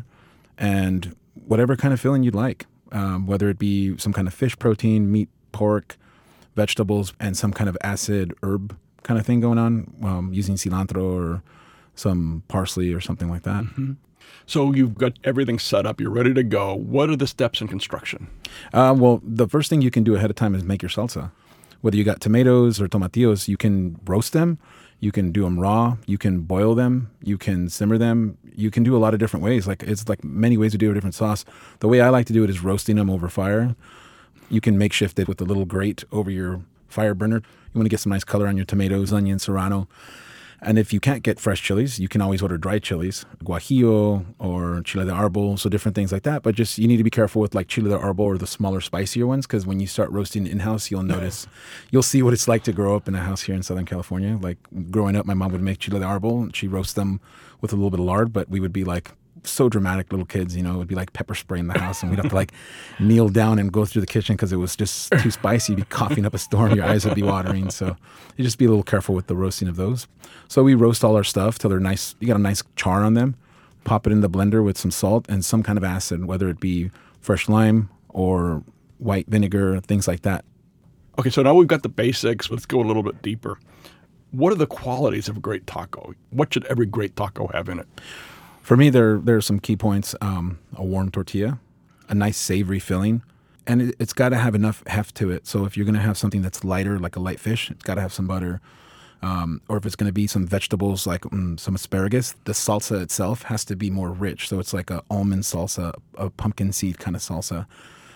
O: and whatever kind of filling you'd like, um, whether it be some kind of fish protein, meat, pork, vegetables, and some kind of acid herb kind of thing going on, um, using cilantro or some parsley or something like that.
N: Mm-hmm. So you've got everything set up. You're ready to go. What are the steps in construction?
O: Uh, well, the first thing you can do ahead of time is make your salsa. Whether you got tomatoes or tomatillos, you can roast them, you can do them raw, you can boil them, you can simmer them, you can do a lot of different ways. Like it's like many ways to do a different sauce. The way I like to do it is roasting them over fire. You can makeshift it with a little grate over your fire burner. You want to get some nice color on your tomatoes, onions, serrano. And if you can't get fresh chilies, you can always order dry chilies, guajillo or chile de árbol, so different things like that. But just you need to be careful with like chile de árbol or the smaller, spicier ones, because when you start roasting in-house, you'll notice, you'll see what it's like to grow up in a house here in Southern California. Like growing up, my mom would make chile de árbol, and she'd roast them with a little bit of lard, but we would be like so dramatic little kids, you know, it would be like pepper spray in the house, and we'd have to like kneel down and go through the kitchen because it was just too spicy. You'd be coughing up a storm, your eyes would be watering. So you just be a little careful with the roasting of those. So we roast all our stuff till they're nice. You got a nice char on them. Pop it in the blender with some salt and some kind of acid, whether it be fresh lime or white vinegar, things like that.
N: Okay, so now we've got the basics. Let's go a little bit deeper. What are the qualities of a great taco? What should every great taco have in it?
O: For me, there there are some key points. Um, a warm tortilla, a nice savory filling, and it, it's got to have enough heft to it. So if you're going to have something that's lighter, like a light fish, it's got to have some butter. Um, or if it's going to be some vegetables, like mm, some asparagus, the salsa itself has to be more rich. So it's like a almond salsa, a pumpkin seed kind of salsa.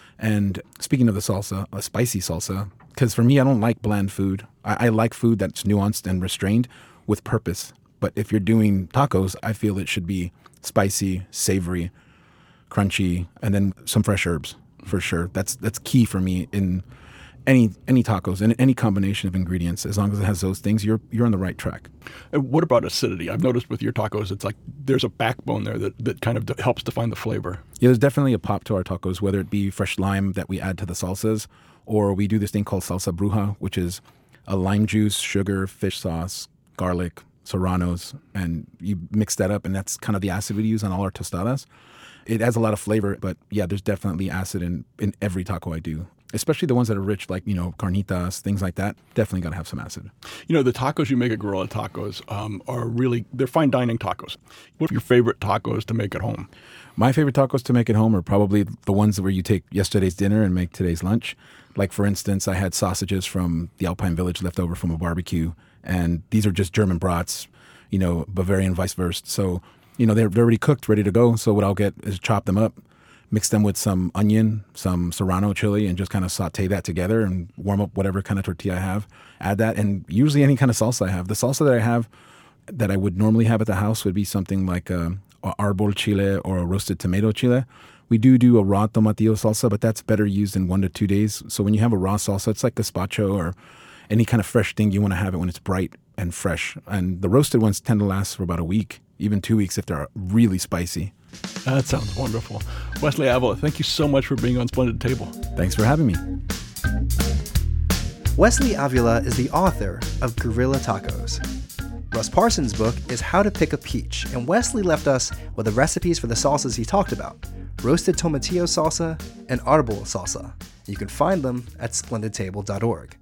O: And speaking of the salsa, a spicy salsa, because for me, I don't like bland food. I, I like food that's nuanced and restrained with purpose. But if you're doing tacos, I feel it should be spicy, savory, crunchy, and then some fresh herbs for sure. That's that's key for me in any any tacos and any combination of ingredients, as long as it has those things, you're you're on the right track.
N: And what about acidity? I've noticed with your tacos, it's like there's a backbone there that, that kind of de- helps define the flavor.
O: Yeah, there's definitely a pop to our tacos, whether it be fresh lime that we add to the salsas, or we do this thing called salsa bruja, which is a lime juice, sugar, fish sauce, garlic, serranos, and you mix that up, and that's kind of the acid we use on all our tostadas. It adds a lot of flavor, but yeah, there's definitely acid in, in every taco I do. Especially the ones that are rich, like, you know, carnitas, things like that. Definitely got to have some acid.
N: You know, the tacos you make at Gorilla Tacos um, are really, they're fine dining tacos. What are your favorite tacos to make at home?
O: My favorite tacos to make at home are probably the ones where you take yesterday's dinner and make today's lunch. Like, for instance, I had sausages from the Alpine Village left over from a barbecue. And these are just German brats, you know, Bavarian vice versa. So, you know, they're, they're already cooked, ready to go. So what I'll get is chop them up, mix them with some onion, some serrano chili, and just kind of saute that together and warm up whatever kind of tortilla I have. Add that, and usually any kind of salsa I have. The salsa that I have that I would normally have at the house would be something like a, a arbol chile or a roasted tomato chile. We do do a raw tomatillo salsa, but that's better used in one to two days. So when you have a raw salsa, it's like gazpacho or any kind of fresh thing. You want to have it when it's bright and fresh. And the roasted ones tend to last for about a week, even two weeks if they're really spicy.
N: That sounds wonderful. Wesley Avila, thank you so much for being on Splendid Table.
O: Thanks for having me.
A: Wesley Avila is the author of Gorilla Tacos. Russ Parsons' book is How to Pick a Peach, and Wesley left us with the recipes for the salsas he talked about, roasted tomatillo salsa and arbol salsa. You can find them at splendid table dot org.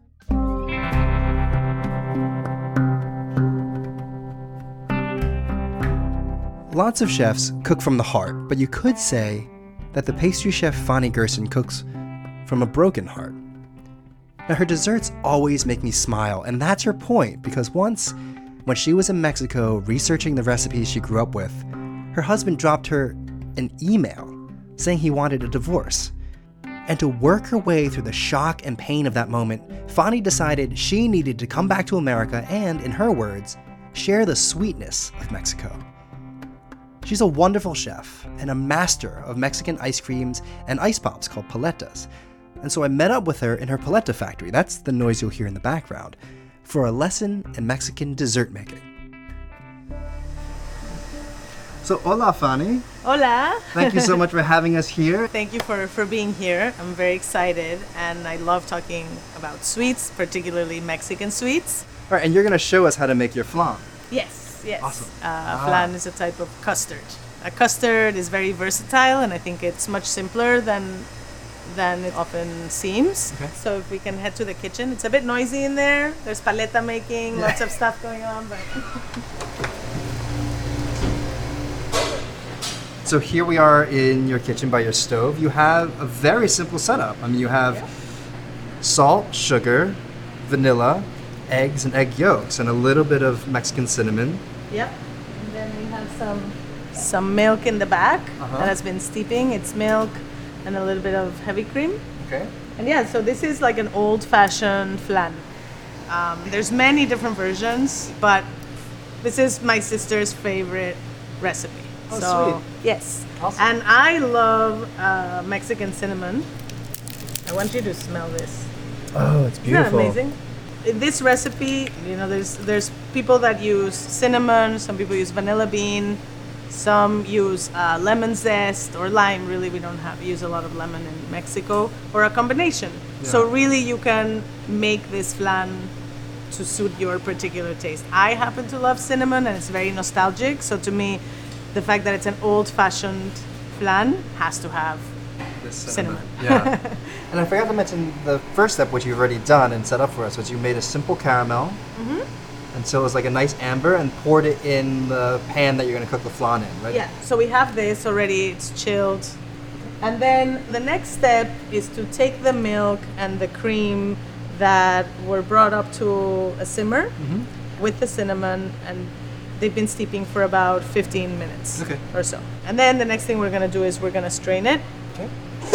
A: Lots of chefs cook from the heart, but you could say that the pastry chef Fanny Gerson cooks from a broken heart. Now, her desserts always make me smile, and that's her point, because once, when she was in Mexico researching the recipes she grew up with, her husband dropped her an email saying he wanted a divorce. And to work her way through the shock and pain of that moment, Fanny decided she needed to come back to America and, in her words, share the sweetness of Mexico. She's a wonderful chef and a master of Mexican ice creams and ice pops called paletas. And so I met up with her in her paleta factory, that's the noise you'll hear in the background, for a lesson in Mexican dessert making. So, hola, Fanny.
P: Hola.
A: Thank you so much for having us here.
P: Thank you for, for being here. I'm very excited, and I love talking about sweets, particularly Mexican sweets.
A: All right, and you're going to show us how to make your flan.
P: Yes. Yes.
A: Awesome.
P: Uh,
A: Ah.
P: Flan is a type of custard. A custard is very versatile, and I think it's much simpler than than it often seems.
A: Okay.
P: So if we can head to the kitchen, it's a bit noisy in there. There's paleta making,
A: Yeah.
P: lots of stuff going on. But
A: So here we are in your kitchen by your stove. You have a very simple setup. I mean, you have salt, sugar, vanilla, eggs and egg yolks, and a little bit of Mexican cinnamon.
P: Yep. And then we have some some milk in the back
A: Uh-huh.
P: that has been steeping. It's milk and a little bit of heavy cream.
A: Okay.
P: And yeah, so this is like an old-fashioned flan. Um, there's many different versions, but this is my sister's favorite recipe.
A: Oh,
P: so
A: sweet.
P: yes,
A: Awesome.
P: and I love uh, Mexican cinnamon. I want you to smell this.
A: Oh, it's
P: Isn't that
A: beautiful.
P: amazing? In this recipe, you know, there's there's people that use cinnamon, some people use vanilla bean, some use uh, lemon zest or lime. Really, we don't have use a lot of lemon in Mexico, or a combination. So
A: Yeah.
P: really, you can make this flan to suit your particular taste. I happen to love cinnamon, and it's very nostalgic. So to me, the fact that it's an old-fashioned flan has to have
A: This
P: cinnamon.
A: Yeah. And I forgot to mention the first step, which you've already done and set up for us, was you made a simple caramel.
P: Mhm.
A: And so it was like a nice amber and poured it in the pan that you're going to cook the flan in, right?
P: Yeah, so we have this already, it's chilled. And then the next step is to take the milk and the cream that were brought up to a simmer
A: Mhm.
P: with the cinnamon, and they've been steeping for about fifteen minutes
A: Okay.
P: or so. And then the next thing we're gonna do is we're gonna strain it.
A: Okay.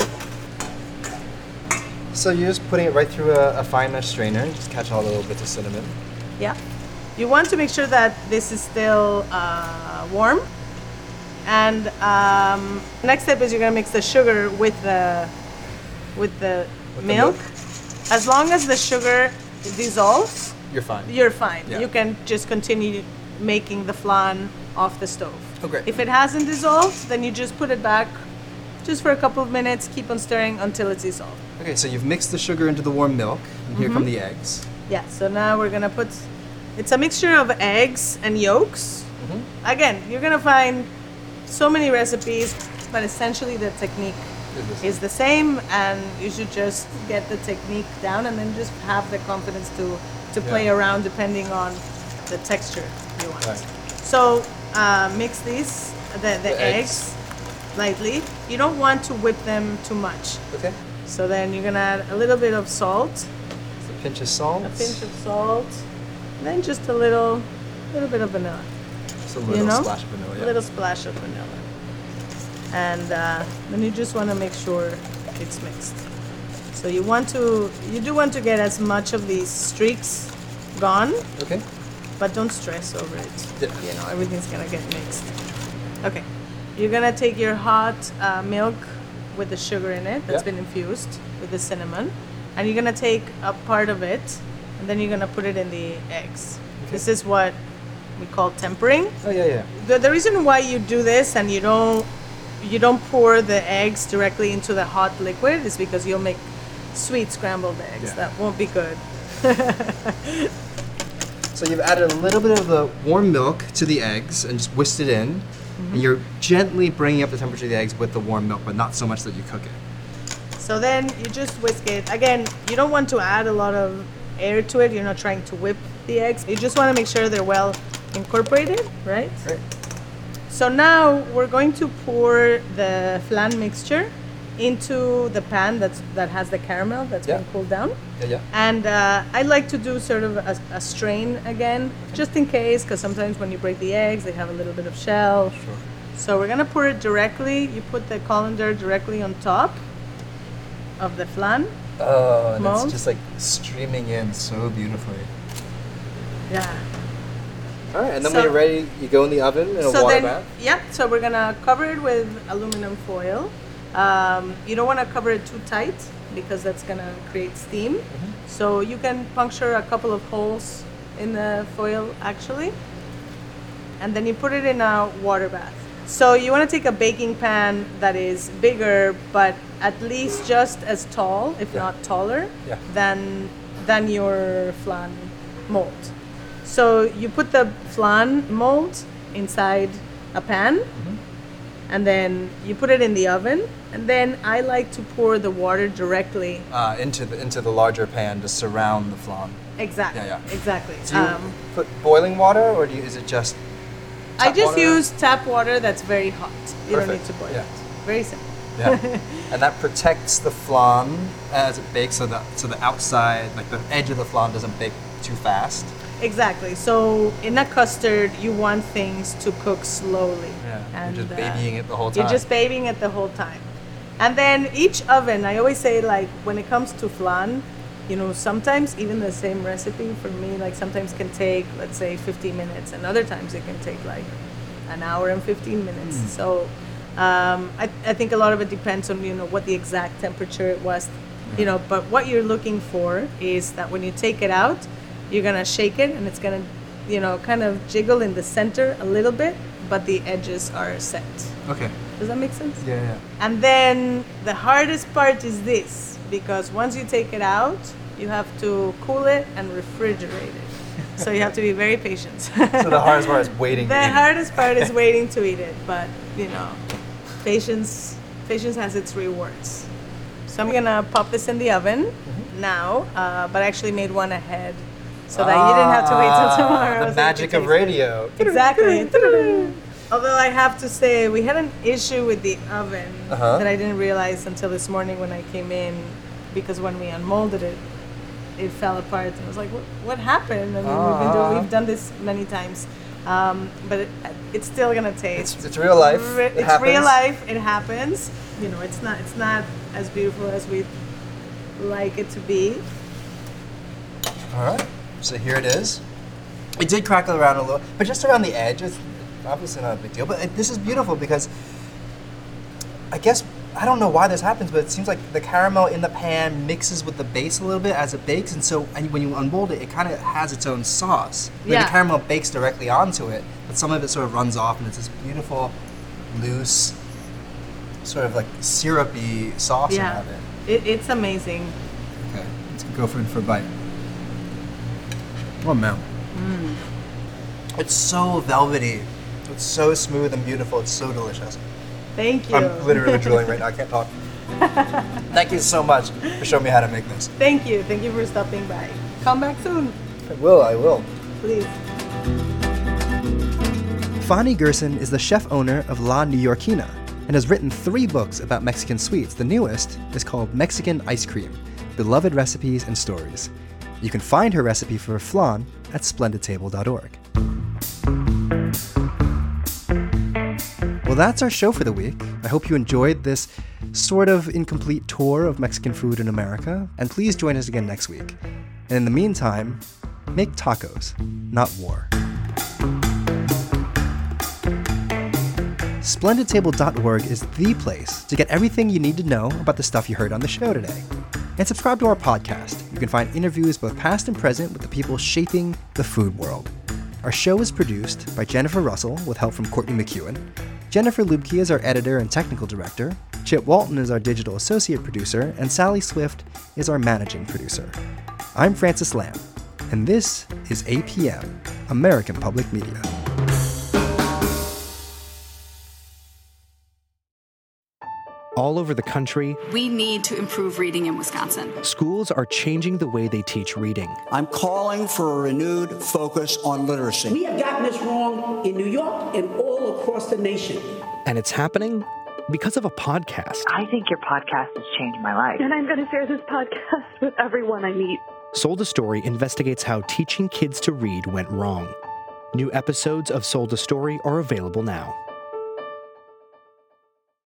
A: So you're just putting it right through a, a fine mesh strainer, just catch all the little bits of cinnamon.
P: Yeah. You want to make sure that this is still uh, warm. And um, next step is you're gonna mix the sugar with the with the
A: With the
P: milk.
A: milk.
P: As long as the sugar dissolves,
A: You're fine.
P: you're fine.
A: Yeah.
P: You can just continue making the flan off the stove.
A: Oh, great.
P: If it hasn't dissolved, then you just put it back just for a couple of minutes, keep on stirring until it's dissolved.
A: Okay, so you've mixed the sugar into the warm milk, and here
P: Mhm.
A: come the eggs.
P: Yeah, so now we're gonna put, it's a mixture of eggs and yolks.
A: Mhm.
P: Again, you're gonna find so many recipes, but essentially the technique is the same, and you should just get the technique down and then just have the confidence to, to play
A: Yeah.
P: around depending on the texture you want.
A: Right.
P: So uh, mix these, the, the,
A: The eggs.
P: eggs lightly. You don't want to whip them too much.
A: Okay.
P: So then you're gonna add a little bit of salt,
A: So a pinch of salt.
P: a pinch of salt, and then just a little, little bit of vanilla.
A: Just a little
P: you know?
A: splash of vanilla. Yeah.
P: A little splash of vanilla. And uh, then you just want to make sure it's mixed. So you want to, you do want to get as much of these streaks gone,
A: Okay.
P: but don't stress over it.
A: Yeah.
P: You know, everything's gonna get mixed. Okay, you're gonna take your hot uh, milk with the sugar in it that's
A: Yeah.
P: been infused with the cinnamon, and you're gonna take a part of it, and then you're gonna put it in the eggs. This is what we call tempering.
A: Oh yeah, yeah.
P: The, the reason why you do this and you don't you don't pour the eggs directly into the hot liquid is because you'll make sweet scrambled eggs.
A: Yeah.
P: That won't be good.
A: So you've added a little bit of the warm milk to the eggs and just whisked it in,
P: Mm-hmm.
A: and you're gently bringing up the temperature of the eggs with the warm milk, but not so much that you cook it.
P: So then you just whisk it. Again, you don't want to add a lot of air to it. You're not trying to whip the eggs. You just want to make sure they're well incorporated, right?
A: Right.
P: So now we're going to pour the flan mixture into the pan that's that has the caramel that's
A: Yeah.
P: been cooled down.
A: Yeah, yeah.
P: And uh, I like to do sort of a, a strain again, just in case, because sometimes when you break the eggs, they have a little bit of shell.
A: Sure.
P: So we're gonna pour it directly. You put the colander directly on top of the flan.
A: Oh, and
P: Mold.
A: it's just like streaming in so beautifully.
P: Yeah.
A: All right, and then
P: So-
A: when you're ready, you go in the oven in a
P: so
A: water
P: then,
A: bath.
P: yeah. So we're gonna cover it with aluminum foil. Um, you don't want to cover it too tight because that's gonna create steam.
A: Mm-hmm.
P: So you can puncture a couple of holes in the foil actually, and then you put it in a water bath. So you want to take a baking pan that is bigger, but at least just as tall, if
A: Yeah.
P: not taller,
A: Yeah.
P: than than your flan mold. So you put the flan mold inside a pan, and then you put it in the oven. And then I like to pour the water directly.
A: Uh, into the into the larger pan to surround the flan.
P: Exactly.
A: Yeah, yeah.
P: Exactly.
A: Do you
P: Um,
A: put boiling water, or do you, is it just?
P: I
A: tap
P: just
A: water?
P: use tap water that's very hot. You don't need
A: Perfect.
P: to boil
A: Yeah.
P: it. Very simple.
A: Yeah, and that protects the flan as it bakes, so that so the outside, like the edge of the flan, doesn't bake too fast.
P: Exactly. So in a custard, you want things to cook slowly.
A: Yeah,
P: And
A: you're just
P: uh,
A: babying it the whole time.
P: You're just babying it the whole time. And then each oven, I always say, like, when it comes to flan, you know, sometimes even the same recipe for me, like, sometimes can take, let's say, fifteen minutes, and other times it can take, like, an hour and fifteen minutes.
A: Mm.
P: So um, I, I think a lot of it depends on, you know, what the exact temperature it was, you know, but what you're looking for is that when you take it out, you're going to shake it, and it's going to, you know, kind of jiggle in the center a little bit, but the edges are set.
A: Okay.
P: Does that make sense?
A: Yeah, yeah.
P: And then the hardest part is this, because once you take it out, you have to cool it and refrigerate it. So you have to be very patient.
A: So the hardest part is waiting
P: The
A: to eat it.
P: hardest part is waiting to eat it, but you know, patience patience has its rewards. So I'm gonna pop this in the oven
A: Mm-hmm.
P: now, uh, but I actually made one ahead, so that you didn't have to wait till
A: Ah,
P: tomorrow.
A: The
P: so you
A: magic
P: could
A: of
P: taste it.
A: radio.
P: Exactly. Although I have to say, we had an issue with the oven
A: Uh-huh.
P: that I didn't realize until this morning when I came in, because when we unmolded it, it fell apart. And I was like, what, what happened? I mean, we've, been
A: Ah.
P: doing, we've done this many times. Um, but it, it's still gonna taste.
A: It's- it's real life.
P: Re-
A: It
P: it's real
A: happens.
P: life. It happens. You know, it's not. It's not as beautiful as we like it to be.
A: All right. So here it is. It did crackle around a little, but just around the edge. It's obviously not a big deal. But it, this is beautiful because I guess I don't know why this happens, but it seems like the caramel in the pan mixes with the base a little bit as it bakes, and so and when you unmold it, it kind of has its own sauce. Like
P: Yeah.
A: the caramel bakes directly onto it, but some of it sort of runs off, and it's this beautiful, loose, sort of like syrupy sauce
P: Yeah.
A: around it.
P: It, it's amazing.
A: Okay, let's go for, for a bite. Oh man.
P: Mm.
A: It's so velvety. It's so smooth and beautiful. It's so delicious.
P: Thank you.
A: I'm literally drooling right now. I can't talk. Thank you so much for showing me how to make this.
P: Thank you. Thank you for stopping by. Come back soon,
A: I will. I will.
P: please.
A: Fanny Gerson is the chef owner of La New Yorkina and has written three books about Mexican sweets. The newest is called Mexican Ice Cream, Beloved Recipes and Stories. You can find her recipe for flan at splendid table dot org. Well, that's our show for the week. I hope you enjoyed this sort of incomplete tour of Mexican food in America, and please join us again next week. And in the meantime, make tacos, not war. splendid table dot org is the place to get everything you need to know about the stuff you heard on the show today. And subscribe to our podcast. You can find interviews both past and present with the people shaping the food world. Our show is produced by Jennifer Russell with help from Courtney McEwen. Jennifer Lubke is our editor and technical director. Chip Walton is our digital associate producer, and Sally Swift is our managing producer. I'm Francis Lamb, and this is A P M, American Public Media.
Q: All over the country,
R: We need to improve reading in Wisconsin.
Q: schools are changing the way they teach reading.
S: I'm calling for a renewed focus on literacy.
T: We have gotten this wrong in New York and all across the nation.
Q: And it's happening because of a podcast.
U: I think your podcast has changed my life.
V: And I'm going to share this podcast with everyone I meet.
Q: Sold a Story investigates how teaching kids to read went wrong. New episodes of Sold a Story are available now.